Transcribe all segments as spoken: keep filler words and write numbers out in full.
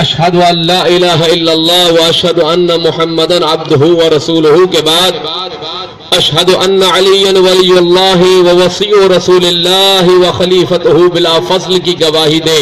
اشہد ان لا الہ الا اللہ و اشہد ان محمدن عبدہ و رسولہ کے بعد اشہد ان علی ولی اللہ و وصی رسول اللہ و خلیفتہ بلا فصل کی گواہی دے،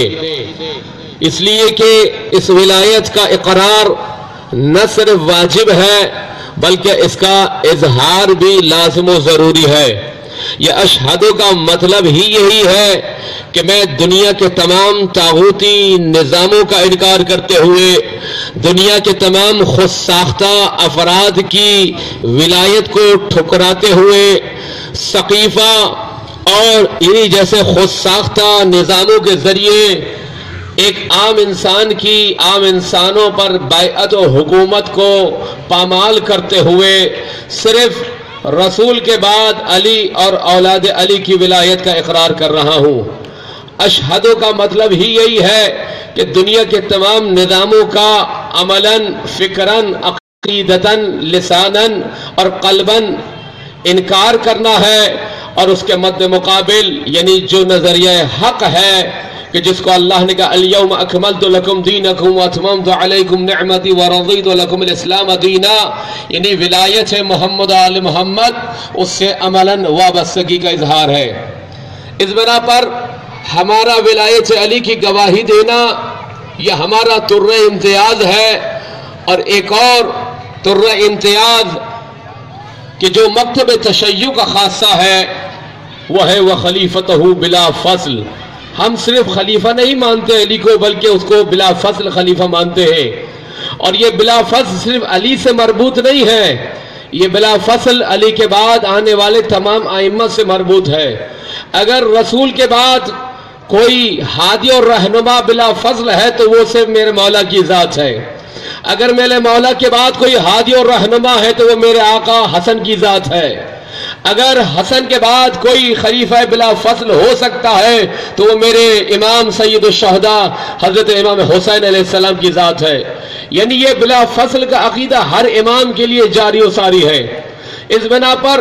اس لیے کہ اس ولایت کا اقرار نہ صرف واجب ہے بلکہ اس کا اظہار بھی لازم و ضروری ہے۔ یہ اشہدو کا مطلب ہی یہی ہے کہ میں دنیا کے تمام طاغوتی نظاموں کا انکار کرتے ہوئے دنیا کے تمام خود ساختہ افراد کی ولایت کو ٹھکراتے ہوئے سقیفہ اور انہی جیسے خود ساختہ نظاموں کے ذریعے ایک عام انسان کی عام انسانوں پر بیعت و حکومت کو پامال کرتے ہوئے صرف رسول کے بعد علی اور اولاد علی کی ولایت کا اقرار کر رہا ہوں۔ اشہدو کا مطلب ہی یہی ہے کہ دنیا کے تمام نظاموں کا عملاً، فکراً، عقیدتاً، لساناً اور قلباً انکار کرنا ہے، اور اس کے مد مقابل یعنی جو نظریہ حق ہے کہ جس کو اللہ نے کہا الیوم اکملت لکم دینکم واتممت علیکم نعمتی ورضیت لکم الاسلام دینا، یعنی ولایت محمد آل محمد، اس سے عملاً وابستگی کا اظہار ہے۔ اس بنا پر ہمارا ولایت علی کی گواہی دینا یہ ہمارا طر امتیاز ہے، اور ایک اور طر امتیاز کہ جو مکتب تشیع کا خاصہ ہے وہ ہے وخلیفتہ بلا فصل۔ ہم صرف خلیفہ نہیں مانتے علی کو بلکہ اس کو بلا فصل خلیفہ مانتے ہیں، اور یہ بلا فصل صرف علی سے مربوط نہیں ہے، یہ بلا فصل علی کے بعد آنے والے تمام ائمہ سے مربوط ہے۔ اگر رسول کے بعد کوئی ہادی اور رہنما بلا فضل ہے تو وہ صرف میرے مولا کی ذات ہے، اگر میرے مولا کے بعد کوئی ہادی اور رہنما ہے تو وہ میرے آقا حسن کی ذات ہے، اگر حسن کے بعد کوئی خلیفہ بلا فضل ہو سکتا ہے تو وہ میرے امام سید الشہداء حضرت امام حسین علیہ السلام کی ذات ہے۔ یعنی یہ بلا فضل کا عقیدہ ہر امام کے لیے جاری و ساری ہے۔ اس بنا پر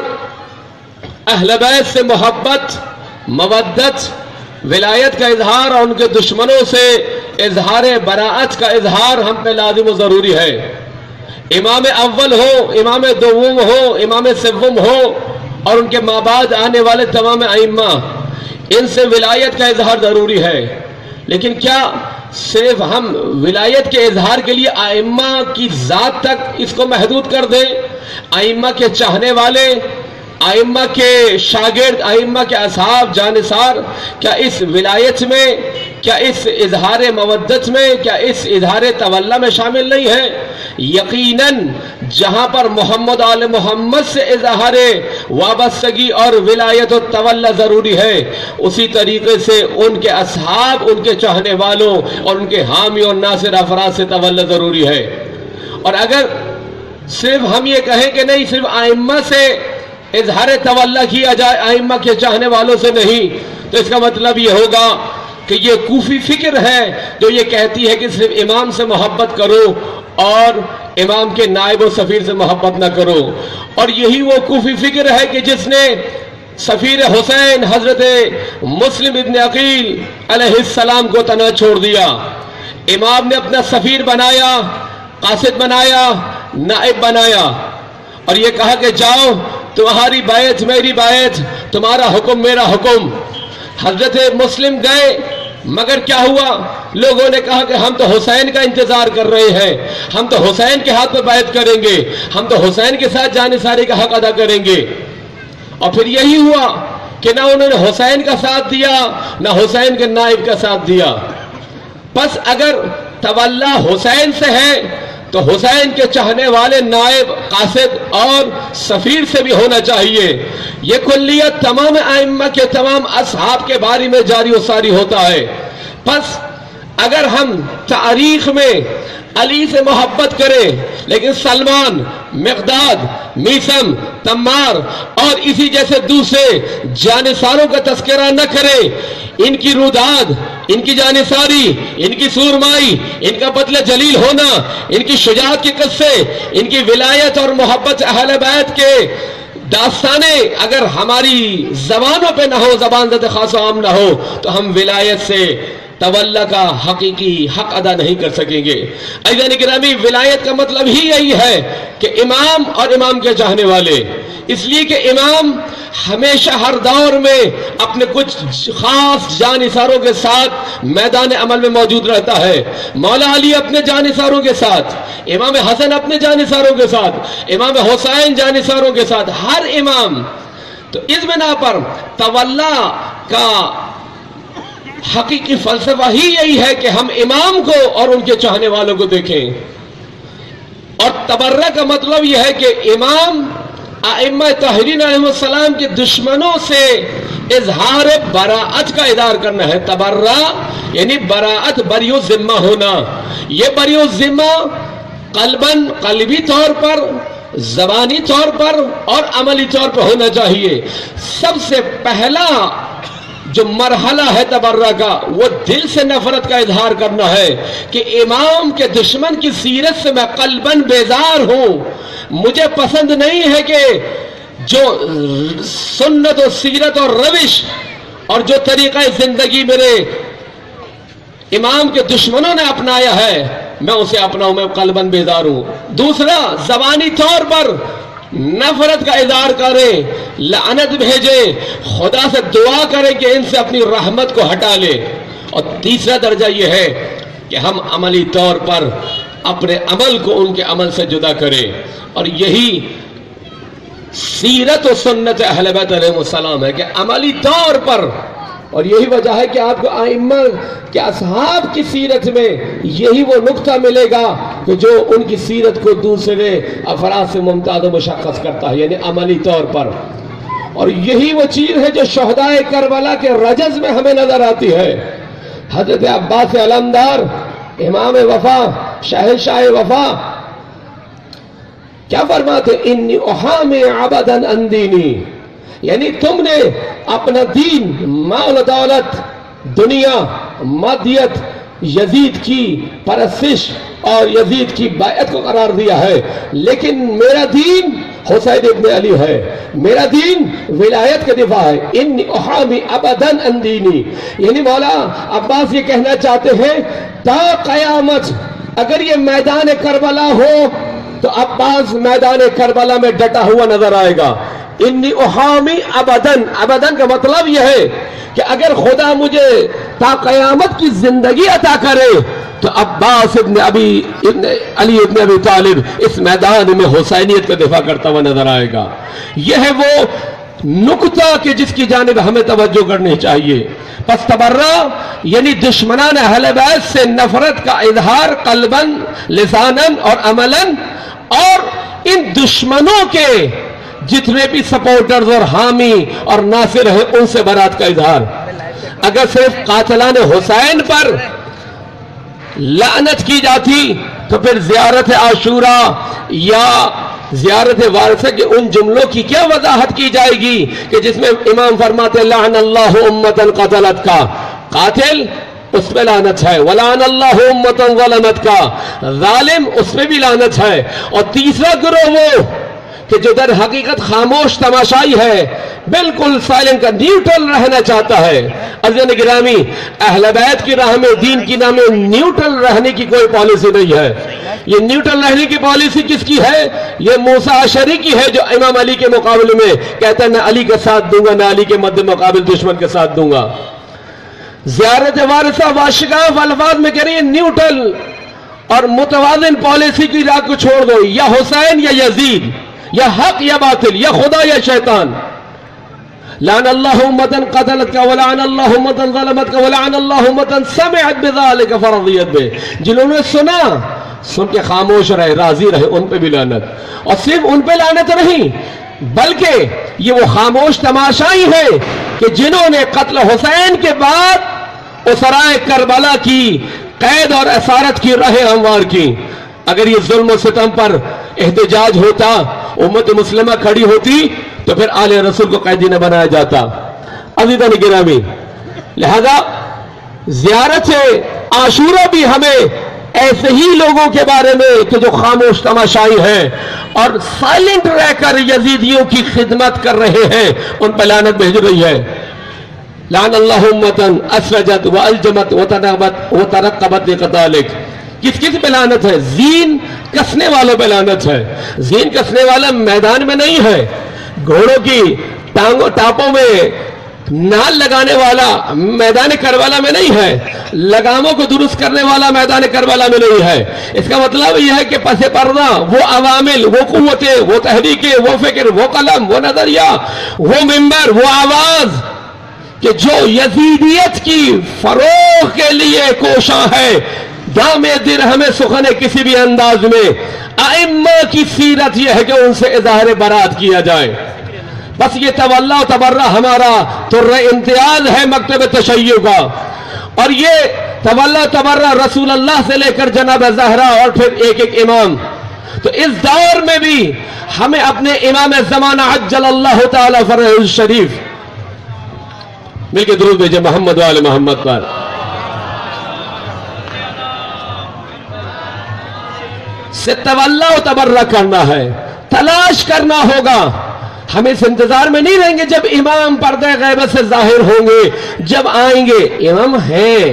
اہل بیت سے محبت، مودت، ولایت کا اظہار اور ان کے دشمنوں سے اظہار براءت کا اظہار ہم پہ لازم و ضروری ہے۔ امام اول ہو، امام دوم ہو، امام سوم ہو اور ان کے ماں بعد آنے والے تمام ائمہ، ان سے ولایت کا اظہار ضروری ہے۔ لیکن کیا صرف ہم ولایت کے اظہار کے لیے ائمہ کی ذات تک اس کو محدود کر دیں؟ ائمہ کے چاہنے والے، ائمہ کے شاگرد، ائمہ کے اصحاب جانثار کیا اس ولایت میں، کیا اس اظہار مودت میں، کیا اس اظہار تولا میں شامل نہیں ہے؟ یقیناً جہاں پر محمد آل محمد سے اظہار وابستگی اور ولایت و تولا ضروری ہے، اسی طریقے سے ان کے اصحاب، ان کے چاہنے والوں اور ان کے حامی اور ناصر افراد سے تولا ضروری ہے۔ اور اگر صرف ہم یہ کہیں کہ نہیں صرف ائمہ سے اظہار تولا کیا جائے، ائمہ کے چاہنے والوں سے نہیں، تو اس کا مطلب یہ ہوگا کہ یہ کوفی فکر ہے جو یہ کہتی ہے کہ صرف امام سے محبت کرو اور امام کے نائب و سفیر سے محبت نہ کرو، اور یہی وہ کوفی فکر ہے کہ جس نے سفیر حسین حضرت مسلم ابن عقیل علیہ السلام کو تنہا چھوڑ دیا۔ امام نے اپنا سفیر بنایا، قاصد بنایا، نائب بنایا، اور یہ کہا کہ جاؤ تمہاری بیعت میری بیعت، تمہارا حکم میرا حکم۔ حضرت مسلم گئے، مگر کیا ہوا؟ لوگوں نے کہا کہ ہم تو حسین کا انتظار کر رہے ہیں، ہم تو حسین کے ہاتھ پہ بیعت کریں گے، ہم تو حسین کے ساتھ جانثاری کا حق ادا کریں گے۔ اور پھر یہی ہوا کہ نہ انہوں نے حسین کا ساتھ دیا، نہ حسین کے نائب کا ساتھ دیا۔ بس اگر تولا حسین سے ہے تو حسین کے چاہنے والے نائب، قاصد اور سفیر سے بھی ہونا چاہیے۔ یہ کلیت تمام ائمہ کے تمام اصحاب کے بارے میں جاری و ساری ہوتا ہے۔ بس اگر ہم تاریخ میں علی سے محبت کریں لیکن سلمان، مقداد، میثم، تمار اور اسی جیسے دوسرے جانثاروں کا تذکرہ نہ کریں، ان کی روداد، ان کی جانثاری، ان کی سورمائی، ان کا بدلہ جلیل ہونا، ان کی شجاعت کے قصے، ان کی ولایت اور محبت اہل بیت کے داستانیں اگر ہماری زبانوں پہ نہ ہو، زبان زد خاص و عام نہ ہو، تو ہم ولایت سے تولا کا حقیقی حق ادا نہیں کر سکیں گے۔ عزیزان گرامی، ولایت کا مطلب ہی یہی ہے کہ امام اور امام کے چاہنے والے، اس لیے کہ امام ہمیشہ ہر دور میں اپنے کچھ خاص جانثاروں کے ساتھ میدان عمل میں موجود رہتا ہے۔ مولا علی اپنے جانثاروں کے ساتھ، امام حسن اپنے جانثاروں کے ساتھ، امام حسین جانثاروں کے ساتھ، ہر امام۔ تو اس بنا پر تولا کا حقیقی فلسفہ ہی یہی ہے کہ ہم امام کو اور ان کے چاہنے والوں کو دیکھیں۔ اور تبرہ کا مطلب یہ ہے کہ امام ائمہ طاہرین علیہ السلام کے دشمنوں سے اظہار براءت کا اظہار کرنا ہے۔ تبرہ یعنی براءت، بریء ذمہ ہونا۔ یہ بریء ذمہ قلباً، قلبی طور پر، زبانی طور پر اور عملی طور پر ہونا چاہیے۔ سب سے پہلا جو مرحلہ ہے تبرہ کا، وہ دل سے نفرت کا اظہار کرنا ہے کہ امام کے دشمن کی سیرت سے میں قلباً بیزار ہوں۔ مجھے پسند نہیں ہے کہ جو سنت و سیرت اور روش اور جو طریقہ زندگی میرے امام کے دشمنوں نے اپنایا ہے میں اسے اپناؤں، میں قلباً بیزار ہوں۔ دوسرا، زبانی طور پر نفرت کا اظہار کریں، لعنت بھیجے، خدا سے دعا کریں کہ ان سے اپنی رحمت کو ہٹا لے۔ اور تیسرا درجہ یہ ہے کہ ہم عملی طور پر اپنے عمل کو ان کے عمل سے جدا کریں، اور یہی سیرت و سنت اہل بیت علیہ السلام ہے کہ عملی طور پر، اور یہی وجہ ہے کہ آپ کو ائمہ کے اصحاب کی سیرت میں یہی وہ نقطہ ملے گا کہ جو ان کی سیرت کو دوسرے افراد سے ممتاز و مشخص کرتا ہے، یعنی عملی طور پر۔ اور یہی وہ چیز ہے جو شہدائے کربلا کے رجز میں ہمیں نظر آتی ہے۔ حضرت عباس علمدار، امام وفا، شہنشاہ وفا، کیا فرماتے؟ انی احامی عبدا عن دینی، یعنی تم نے اپنا دین، مال و دولت، دنیا، مادیت، یزید کی پرستش اور یزید کی بیعت کو قرار دیا ہے، لیکن میرا دین حسین ابن علی ہے، میرا دین ولایت کا دفاع ہے۔ انی احامی ابدا عن دینی، یعنی مولا عباس یہ کہنا چاہتے ہیں تا قیامت اگر یہ میدان کربلا ہو تو عباس میدان کربلا میں ڈٹا ہوا نظر آئے گا۔ انی احامی ابدن، ابدن کا مطلب یہ ہے کہ اگر خدا مجھے تا قیامت کی زندگی عطا کرے تو عباس ابن ابی ابن علی ابن ابی طالب اس میدان میں حسینیت کا دفاع کرتا ہوا نظر آئے گا۔ یہ ہے وہ نقطہ کہ جس کی جانب ہمیں توجہ کرنی چاہیے۔ پس تبرہ یعنی دشمنان اہل بیت سے نفرت کا اظہار قلباً، لساناً اور عملاً، اور ان دشمنوں کے جتنے بھی سپورٹرز اور حامی اور ناصر ہیں ان سے برات کا اظہار۔ اگر صرف قاتلان حسین پر لعنت کی جاتی تو پھر زیارت عاشوراء یا زیارت وارثہ کے ان جملوں کی کیا وضاحت کی جائے گی کہ جس میں امام فرماتے لعن اللہ امتا قتلت کا، قاتل اس میں لعنت ہے، ولعن اللہ امتا ظلمت کا، ظالم اس میں بھی لعنت ہے۔ اور تیسرا گروہ وہ کہ جو در حقیقت خاموش تماشائی ہے، بالکل سائلنٹ کا، نیوٹرل رہنا چاہتا ہے۔ عزیزان گرامی، اہل بیت کی راہ میں، دین کی نام میں نیوٹرل رہنے کی کوئی پالیسی نہیں ہے۔ یہ نیوٹرل رہنے کی پالیسی کس کی ہے؟ یہ موسیٰ اشعری کی ہے جو امام علی کے مقابلے میں کہتا ہے نہ علی کا ساتھ دوں گا نہ علی کے مد مقابل دشمن کے ساتھ دوں گا۔ زیارت وارثہ واشگاف الفاظ میں کہہ رہی ہے نیوٹرل اور متوازن پالیسی کی راہ کو چھوڑ دو، یا حسین یا یزید، یا حق یا باطل، یا خدا یا شیطان۔ لعن اللہ امتن قتلت کا، ولعن اللہ امتن ظلمت کا، ولعن اللہ امتن سمعت بذالک فرضیت بے، جنہوں نے سنا سن کے خاموش رہے، راضی رہے، ان پہ بھی لعنت۔ اور صرف ان پہ لعنت نہیں بلکہ یہ وہ خاموش تماشائی ہے کہ جنہوں نے قتل حسین کے بعد اسرائے کربلا کی قید اور اسارت کی راہیں ہموار کی۔ اگر یہ ظلم و ستم پر احتجاج ہوتا، امت مسلمہ کھڑی ہوتی تو پھر آل رسول کو قیدی نہ بنایا جاتا۔ عزیزان گرامی، لہذا زیارت عاشوراء بھی ہمیں ایسے ہی لوگوں کے بارے میں کہ جو خاموش تماشائی ہیں اور سائلنٹ رہ کر یزیدیوں کی خدمت کر رہے ہیں ان پر لعنت بھیج رہی ہے۔ لعن اللہ امتن اسرجت والجمت وتنقبت وترقبت لقتالک. کس کس پہ لعنت ہے؟ زین کسنے والوں پہ لعنت ہے. زین کسنے والا میدان میں نہیں ہے، گھوڑوں کی ٹانگوں ٹاپوں میں نال لگانے والا میدان کربلا میں نہیں ہے، لگاموں کو درست کرنے والا میدان کربلا میں نہیں ہے. اس کا مطلب یہ ہے کہ پس پردہ وہ عوامل، وہ قوتیں، وہ تحریکیں، وہ فکر، وہ قلم، وہ نظریہ، وہ ممبر، وہ آواز کہ جو یزیدیت کی فروغ کے لیے کوشاں ہے، دام درہم سخن کسی بھی انداز میں، ائمہ کی سیرت یہ ہے کہ ان سے اظہار برات کیا جائے. بس یہ تولا و تبرہ ہمارا تر امتیاز ہے مکتب تشیع کا. اور یہ تولا تبرہ رسول اللہ سے لے کر جناب زہرا اور پھر ایک ایک امام. تو اس دور میں بھی ہمیں اپنے امام زمانہ عجل اللہ تعالی فرجہ الشریف مل کے درود بھیجے محمد وآل محمد پر. سے تولا و تبرہ کرنا ہے، تلاش کرنا ہوگا. ہم اس انتظار میں نہیں رہیں گے جب امام پردہ غیبت سے ظاہر ہوں گے، جب آئیں گے. امام ہیں،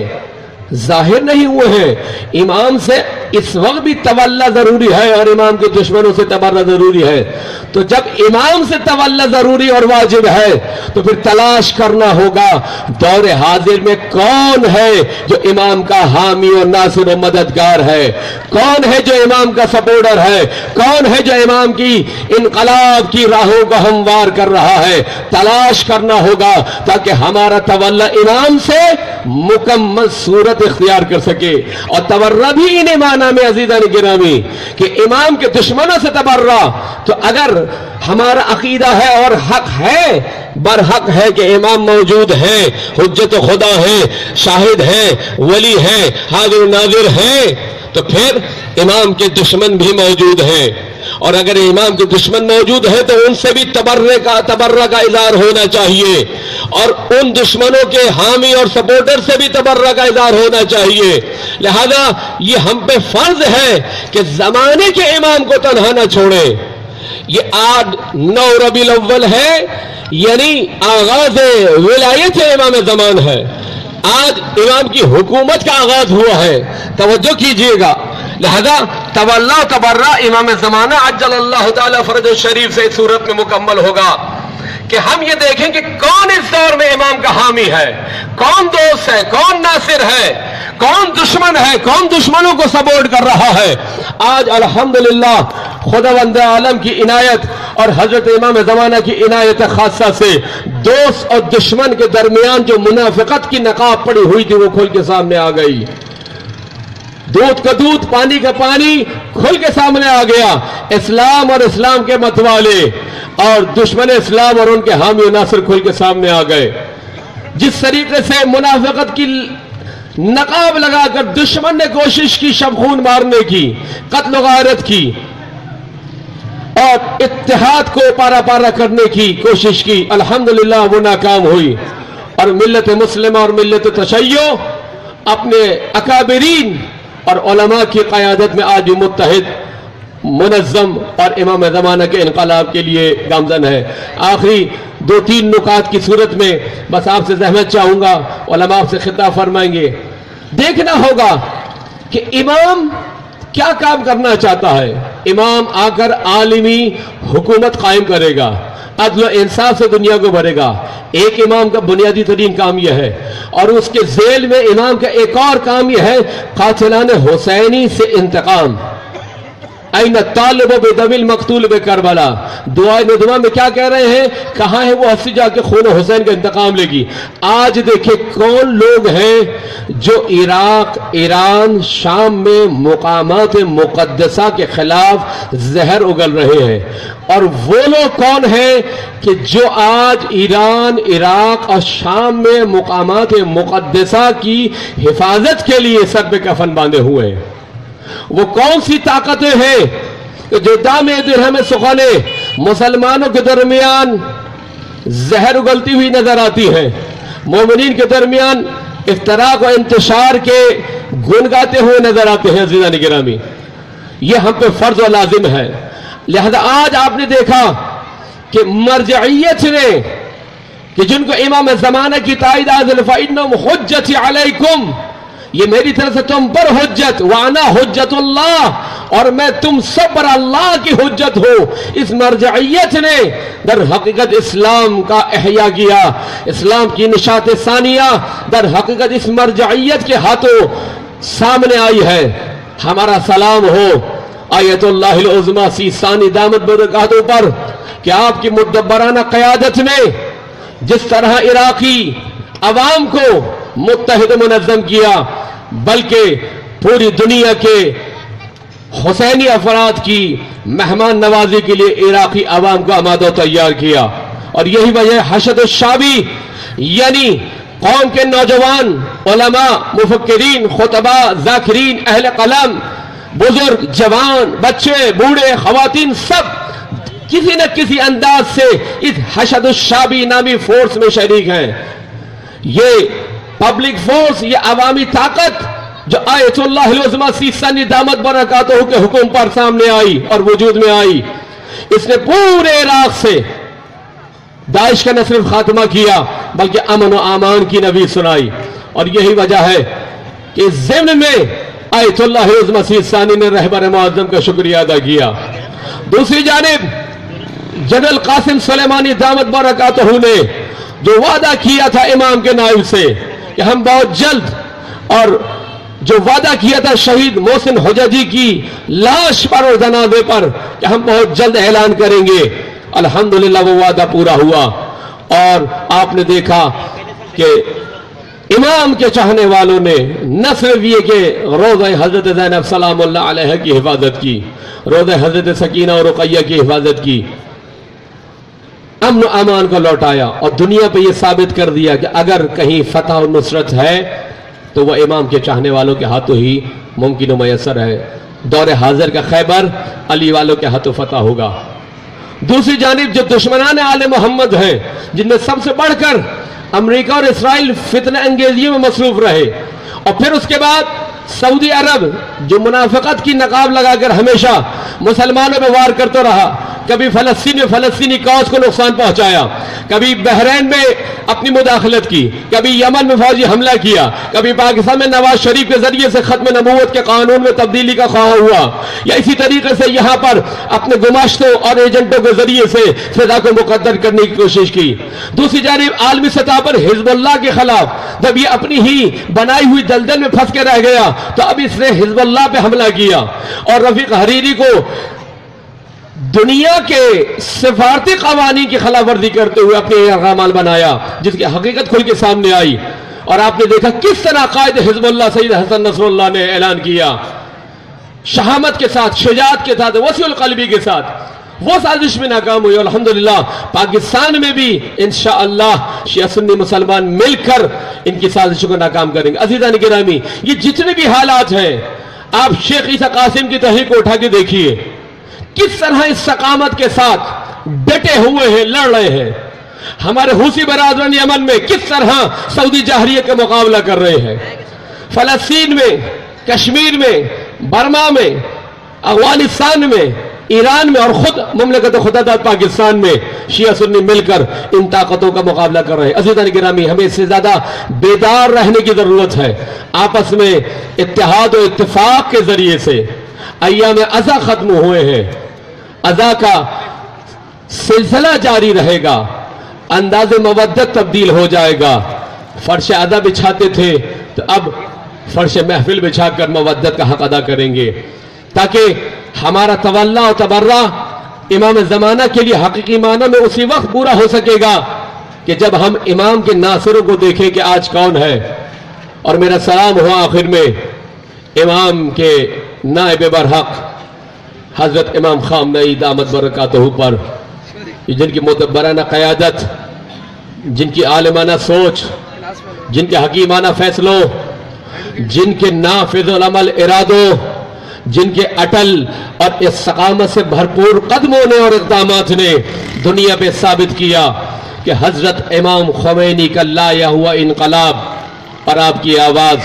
ظاہر نہیں ہوئے ہیں. امام سے اس وقت بھی تولا ضروری ہے اور امام کے دشمنوں سے تبرہ ضروری ہے. تو جب امام سے تولا ضروری اور واجب ہے تو پھر تلاش کرنا ہوگا دور حاضر میں کون ہے جو امام کا حامی اور ناصر و مددگار ہے، کون ہے جو امام کا سپورٹر ہے، کون ہے جو امام کی انقلاب کی راہوں کو ہموار کر رہا ہے. تلاش کرنا ہوگا تاکہ ہمارا تولا امام سے مکمل صورت اختیار کر سکے. اور تبرہ بھی انہیں معنی میں عزیزان گرامی کہ امام کے دشمنوں سے تبرہ. تو اگر ہمارا عقیدہ ہے اور حق ہے، برحق ہے کہ امام موجود ہے، حجت خدا ہے، شاہد ہے، ولی ہے، حاضر ناظر ہے، تو پھر امام کے دشمن بھی موجود ہیں. اور اگر امام کے دشمن موجود ہیں تو ان سے بھی تبرہ کا تبرہ کا اظہار ہونا چاہیے، اور ان دشمنوں کے حامی اور سپورٹر سے بھی تبرہ کا اظہار ہونا چاہیے. لہذا یہ ہم پہ فرض ہے کہ زمانے کے امام کو تنہا نہ چھوڑے. یہ آج نو ربیع الاول ہے، یعنی آغاز ولایت امام زمان ہے. آج امام کی حکومت کا آغاز ہوا ہے، توجہ کیجئے گا. لہذا تولا تبرہ امام زمانہ عجل اللہ تعالی فرجہ الشریف سے اس صورت میں مکمل ہوگا کہ ہم یہ دیکھیں کہ کون اس دور میں امام کا حامی ہے، کون دوست ہے، کون ناصر ہے، کون دشمن ہے، کون دشمنوں کو سپورٹ کر رہا ہے. آج الحمدللہ خداوند عالم کی عنایت اور حضرت امام زمانہ کی عنایت خاصہ سے دوست اور دشمن کے درمیان جو منافقت کی نقاب پڑی ہوئی تھی وہ کھل کے سامنے آ گئی. دودھ کا دودھ، پانی کا پانی کھل کے سامنے آ گیا. اسلام اور اسلام کے متوالے اور دشمن اسلام اور ان کے حامی و ناصر کھل کے سامنے آ گئے. جس طریقے سے منافقت کی نقاب لگا کر دشمن نے کوشش کی شبخون مارنے کی، قتل و غارت کی اور اتحاد کو پارا پارا کرنے کی کوشش کی، الحمدللہ وہ ناکام ہوئی. اور ملت مسلمہ اور ملت تشیع اپنے اکابرین اور علماء کی قیادت میں آج بھی متحد، منظم اور امام زمانہ کے انقلاب کے لیے گامزن ہے. آخری دو تین نکات کی صورت میں بس آپ سے زحمت چاہوں گا، علماء آپ سے خطاب فرمائیں گے. دیکھنا ہوگا کہ امام کیا کام کرنا چاہتا ہے. امام آ کر عالمی حکومت قائم کرے گا، عدل و انصاف سے دنیا کو بھرے گا. ایک امام کا بنیادی ترین کام یہ ہے. اور اس کے ذیل میں امام کا ایک اور کام یہ ہے، قاتلان حسینی سے انتقام. این الطالب بدم المقتول بکربلا. دعائے ندوہ میں کیا کہہ رہے ہیں؟ کہاں ہے وہ ہستی جا کے خون حسین کا انتقام لے گی. آج دیکھیں کون لوگ ہیں جو عراق، ایران، شام میں مقامات مقدسہ کے خلاف زہر اگل رہے ہیں. اور وہ لوگ کون ہیں کہ جو آج ایران، عراق اور شام میں مقامات مقدسہ کی حفاظت کے لیے سر پہ کفن باندھے ہوئے ہیں. وہ کون سی طاقتیں ہیں جو دام درہم سخنے مسلمانوں کے درمیان زہر اگلتی ہوئی نظر آتی ہیں، مومنین کے درمیان افتراق و انتشار کے گن گاتے ہوئے نظر آتے ہیں. عزیزان گرامی، یہ ہم پہ فرض و لازم ہے. لہذا آج آپ نے دیکھا کہ مرجعیت نے کہ جن کو امام زمانہ کی تائید حاصل فَإِنَّهُمْ حُجَّتِ عَلَيْكُمْ، یہ میری طرف سے تم پر حجت، وَأَنَا حُجَّتُ اللَّهِ، اور میں تم سب پر اللہ کی حجت ہوں۔ اس مرجعیت نے در حقیقت اسلام کا احیاء کیا، اسلام کی نشاط ثانیہ در حقیقت اس مرجعیت کے ہاتھوں سامنے آئی ہے۔ ہمارا سلام ہو آیت اللہ العظمیٰ سیستانی دامت برکاتہ پر کہ آپ کی مدبرانہ قیادت میں جس طرح عراقی عوام کو متحد منظم کیا، بلکہ پوری دنیا کے حسینی افراد کی مہمان نوازی کے لیے عراقی عوام کو آمادہ و تیار کیا۔ اور یہی وجہ حشد الشعبی، یعنی قوم کے نوجوان، علماء، مفکرین، خطباء، ذاکرین، اہل قلم، بزرگ، جوان، بچے، بوڑھے، خواتین، سب کسی نہ کسی انداز سے اس حشد الشعبی نامی فورس میں شریک ہیں۔ یہ پبلک فورس، یہ عوامی طاقت جو آیت اللہ العظمیٰ سیستانی دامت برکاتہ کے حکم پر سامنے آئی اور وجود میں آئی، اس نے پورے عراق سے داعش کا نہ صرف خاتمہ کیا بلکہ امن و امان کی نوید سنائی۔ اور یہی وجہ ہے کہ اس ضمن میں آیت اللہ العظمیٰ سیستانی نے رہبر معظم کا شکریہ ادا کیا۔ دوسری جانب جنرل قاسم سلیمانی دامت برکاتہ نے جو وعدہ کیا تھا امام کے نائب سے کہ ہم بہت جلد، اور جو وعدہ کیا تھا شہید محسن حججی کی لاش پر اور جنازے پر کہ ہم بہت جلد اعلان کریں گے، الحمدللہ وہ وعدہ پورا ہوا۔ اور آپ نے دیکھا کہ امام کے چاہنے والوں نے نہ صرف یہ کہ روضہ حضرت زینب سلام اللہ علیہ کی حفاظت کی، روضہ حضرت سکینہ اور رقیہ کی حفاظت کی، امن و امان کو لوٹایا، اور دنیا پہ یہ ثابت کر دیا کہ اگر کہیں فتح و نصرت ہے تو وہ امام کے چاہنے والوں کے ہاتھوں ہی ممکن و میسر ہے۔ دور حاضر کا خیبر علی والوں کے ہاتھوں فتح ہوگا۔ دوسری جانب جو دشمنان آل محمد ہیں، جن میں سب سے بڑھ کر امریکہ اور اسرائیل فتنہ انگیزیوں میں مصروف رہے، اور پھر اس کے بعد سعودی عرب جو منافقت کی نقاب لگا کر ہمیشہ مسلمانوں پہ وار کرتا رہا، کبھی فلسطین میں فلسطینی کاز کو نقصان پہنچایا، کبھی بحرین میں اپنی مداخلت کی، کبھی یمن میں فوجی حملہ کیا، کبھی پاکستان میں نواز شریف کے ذریعے سے ختم نبوت کے قانون میں تبدیلی کا خواہاں ہوا، یا اسی طریقے سے یہاں پر اپنے گماشتوں اور ایجنٹوں کے ذریعے سے فضا کو مقدر کرنے کی کوشش کی۔ دوسری جانب عالمی سطح پر حزب اللہ کے خلاف جب یہ اپنی ہی بنائی ہوئی دلدل میں پھنس کے رہ گیا تو اب اس نے حزب اللہ پہ حملہ کیا، اور رفیق حریری کو دنیا کے سفارتی قوانین کی خلاف ورزی کرتے ہوئے اپنے احکامات بنایا، جس کی حقیقت کھل کے سامنے آئی۔ اور آپ نے دیکھا کس طرح قائد حزب اللہ سید حسن نصر اللہ نے اعلان کیا، شہامت کے ساتھ، شجاعت کے ساتھ، وسیع القلبی کے ساتھ، وہ سازش میں ناکام ہوئی۔ الحمدللہ پاکستان میں بھی انشاءاللہ شیعہ سنی مسلمان مل کر ان کی سازشوں کو ناکام کریں گے۔ عزیزان گرامی، یہ جتنے بھی حالات ہیں، آپ شیخ عیسیٰ قاسم کی تحریک کو اٹھا کے دیکھیے، کس طرح اس استقامت کے ساتھ ڈٹے ہوئے ہیں، لڑ رہے ہیں۔ ہمارے حوثی برادران یمن میں کس طرح سعودی جاہریہ کا مقابلہ کر رہے ہیں، فلسطین میں، کشمیر میں، برما میں، افغانستان میں، ایران میں، اور خود مملکت خدا داد پاکستان میں شیعہ سنی مل کر ان طاقتوں کا مقابلہ کر رہے ہیں۔ عزیزان گرامی، ہمیں اس سے زیادہ بیدار رہنے کی ضرورت ہے۔ آپس میں اتحاد و اتفاق کے ذریعے سے ایام عزا ختم ہوئے ہیں، عزا کا سلسلہ جاری رہے گا، انداز مودت تبدیل ہو جائے گا۔ فرش عزا بچھاتے تھے تو اب فرش محفل بچھا کر مودت کا حق ادا کریں گے، تاکہ ہمارا تولا و تبرہ امام زمانہ کے لیے حقیقی معنی میں اسی وقت پورا ہو سکے گا کہ جب ہم امام کے ناصروں کو دیکھیں کہ آج کون ہے۔ اور میرا سلام ہوا آخر میں امام کے نائب برحق حضرت امام خامنئی دامت برکاتہ پر، جن کی مدبرانہ قیادت، جن کی عالمانہ سوچ، جن کے حکیمانہ فیصلوں، جن کے نافذ العمل ارادوں، جن کے اٹل اور استقامت سے بھرپور قدموں نے اور اقدامات نے دنیا پہ ثابت کیا کہ حضرت امام خمینی کا لایا ہوا انقلاب اور آپ کی آواز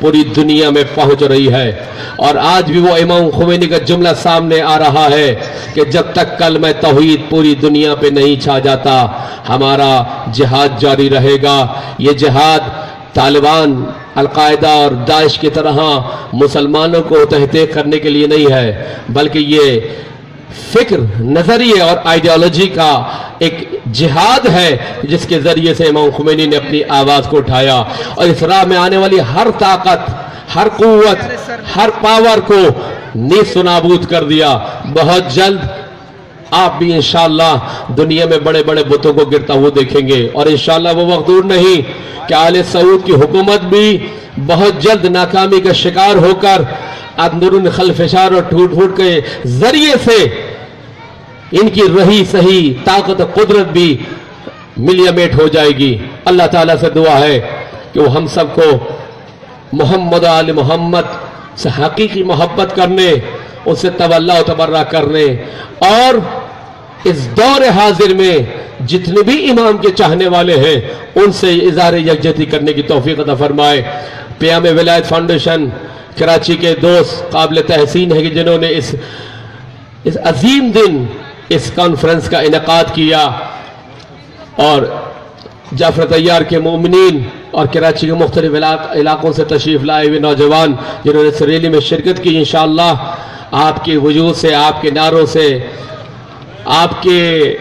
पूरी दुनिया में पहुंच रही है। और आज भी वो इमाम खुमैनी का जुमला सामने आ रहा है कि जब तक कलमा तौहीद पूरी दुनिया पे नहीं छा जाता हमारा जिहाद जारी रहेगा। ये जिहाद तालिबान, अलकायदा और दाइश की तरह मुसलमानों को तहतीक करने के लिए नहीं है, बल्कि ये फिक्र, नजरिए और आइडियोलॉजी का एक जिहाद है जिसके जरिए से इमाम खुमैनी ने अपनी आवाज को उठाया और इस राह में आने वाली हर ताकत, हर कुव्वत, हर पावर को नीस्त नाबूद कर दिया। बहुत जल्द आप भी इंशाअल्लाह दुनिया में बड़े बड़े बुतों को गिरता हुआ देखेंगे और इंशाअल्लाह वो वक्त दूर नहीं कि आले सऊद की हुकूमत भी बहुत जल्द नाकामी का शिकार होकर अंदरून खलफशार और टूट फूट के जरिए से इनकी रही सही ताकत और कुदरत भी मिलियमेट हो जाएगी। अल्लाह ताला से दुआ है कि वो हम सबको मोहम्मद आल मोहम्मद से हकीकी मोहब्बत करने, उससे तवल्ला व तबर्रा करने और इस दौर हाजिर में जितने भी इमाम के चाहने वाले हैं उनसे इज़हार यकजहती करने की तौफीक अता फरमाए। क़याम विलायत फाउंडेशन कराची के दोस्त काबिल तहसीन है कि जिन्होंने इस इस अजीम दिन इस कॉन्फ्रेंस का इनेकाद किया और जाफर तैयार के मोमिनीन और कराची के मुख्तलिफ इलाकों से तशरीफ लाए हुए नौजवान जिन्होंने इस रैली में शिरकत की। इंशाअल्लाह आपके वजूद से, आपके नारों से, आपके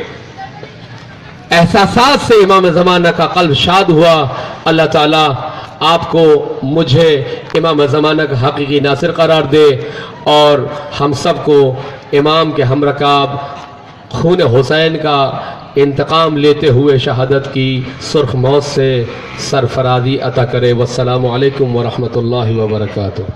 एहसासात से इमाम ज़माना का क़ल्ब शाद हुआ। अल्लाह ताला आपको, मुझे इमाम ज़माना का हकीकी नासिर करार दे और हम सबको इमाम के हमरकाब खून हुसैन का इंतकाम लेते हुए शहादत की सुर्ख मौत से सरफरादी अता करे। वस्सलामु अलैकुम वरहमतुल्लाहि वबरकातुहू।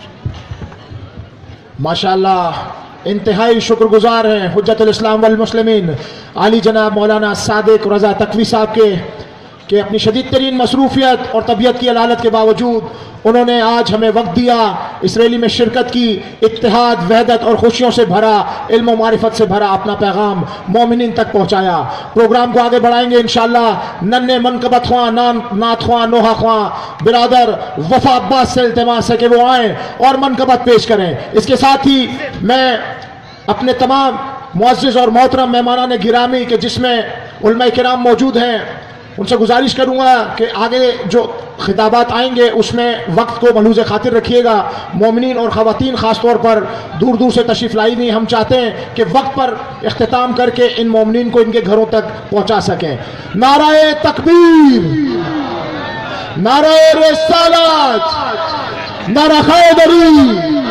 माशाअल्लाह इंतहाई शुक्रगुजार हैं हुज्जतुल इस्लाम वल मुस्लिमीन आली जनाब मौलाना सादिक रज़ा तकवी साहब के कि अपनी शदीद तरीन मसरूफियत और तबीयत की अलालत के बावजूद उन्होंने आज हमें वक्त दिया, इस रैली में शिरकत की, इत्तेहाद, वहदत और खुशियों से भरा, इल्म मारिफत से भरा अपना पैगाम मोमिनीन तक पहुँचाया। प्रोग्राम को आगे बढ़ाएंगे इंशाअल्लाह। नन्हे मनकबत ख्वां, नान नात ख्वां, नोहा ख्वां बिरादर वफा अब्बास से इल्तिमास है कि वो आएँ और मनकबत पेश करें। इसके साथ ही मैं अपने तमाम मुअज़्ज़िज़ और मोहतरम मेहमानान गिरामी के जिसमें उलमा किराम मौजूद हैं उनसे गुजारिश करूंगा कि आगे जो खिताबात आएंगे उसमें वक्त को मलूज़ खातिर रखिएगा। मोमिनीन और ख़वातीन ख़ास तौर पर दूर दूर से तशरीफ़ लाई हुई, हम चाहते हैं कि वक्त पर इख्तिताम करके इन मोमिनीन को इनके घरों तक पहुंचा सकें। नाराए तकबीर, नाराए रिसालत, नारा हैदरी,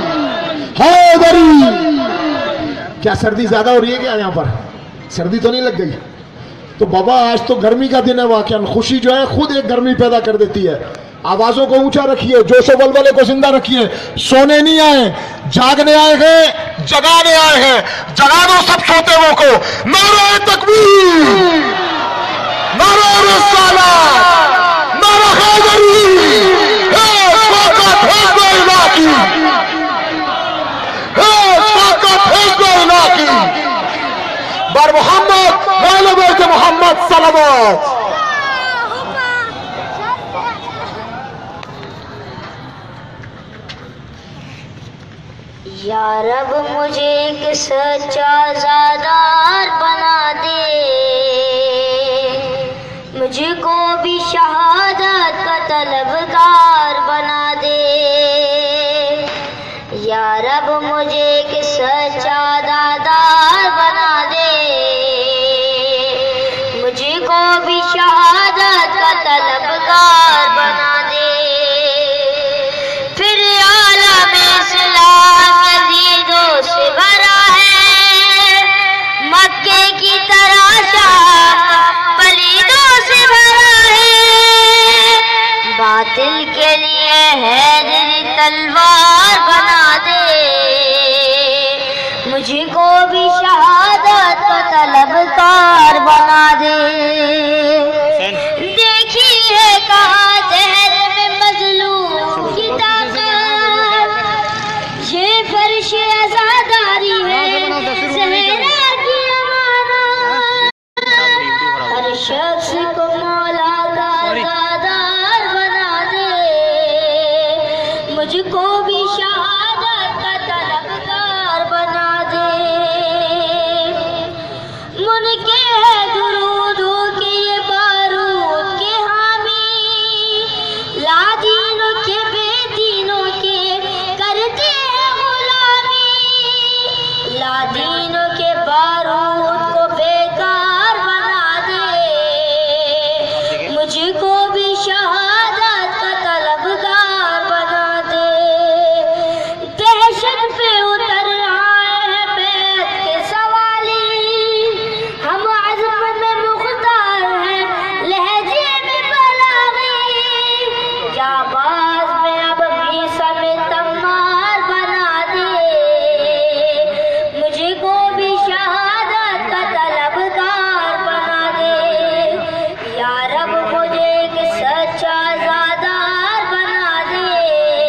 हैदरी। क्या सर्दी ज्यादा हो रही है क्या? यहाँ पर सर्दी तो नहीं लग गई? तो बाबा आज तो गर्मी का दिन है, वाकई खुशी जो है खुद एक गर्मी पैदा कर देती है। आवाजों को ऊंचा रखिए, जोशो बलबले को जिंदा रखिए। सोने नहीं आए, जागने आए हैं, जगाने आए हैं। जगा दो सब सोते हुए को। नारे तकबीर, नारे रिसालत, नारा हैदरी, है शौकत हिज़्ब इलाही, है शौकत हिज़्ब इलाही। बर मोहम्मद वाले बेटे मोहम्मद सलावत। या रब मुझे एक सच्चा ज़ादार बना दे, मुझको भी शहादत का तलबगार बना दे। या रब मुझे एक सच्चा दादार बना दे, मुझको भी शहादत का तलबगार बना दे। फिर आलम इस्लाम अज़ीज़ों से भरा है, मक्के की तरह शाम पलीदों से भरा है। बातिल के लिए हैदरी तलवार बना दे, मुझको भी शहादत का तलबगार बना दे। देखी है कहाँ जहर में मजलूम की ताकत, ये फर्श आज़ादारी है ज़हरा की अमानत। हर शख्स को मौला का आज़ादार बना दे, عرشد پہ اتر آئے ہیں بیت کے سوالی، ہم عزم میں مختار ہیں لہجے میں بلاغی، کیا باز میں اب بھی سمیں تمار بنا دے، مجھے کو بھی شہادت کا طلبگار بنا دے، یا رب مجھے ایک سچا زادار بنا دے،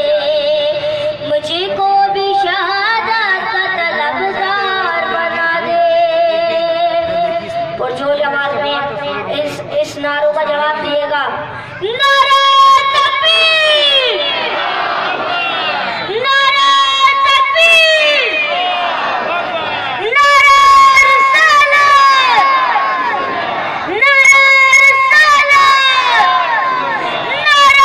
مجھے کو بھی شہادت کا طلبگار بنا دے۔ پرجوش آواز میں اس اس نعروں کا جواب دیے گا، نعرہ تکبیر، نعرہ تکبیر، نعرہ رسالت، نعرہ رسالت، نعرہ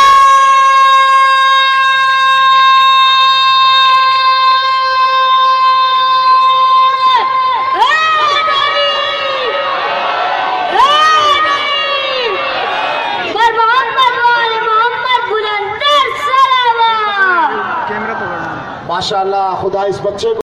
ماشاءاللہ، خدا اس بچے کو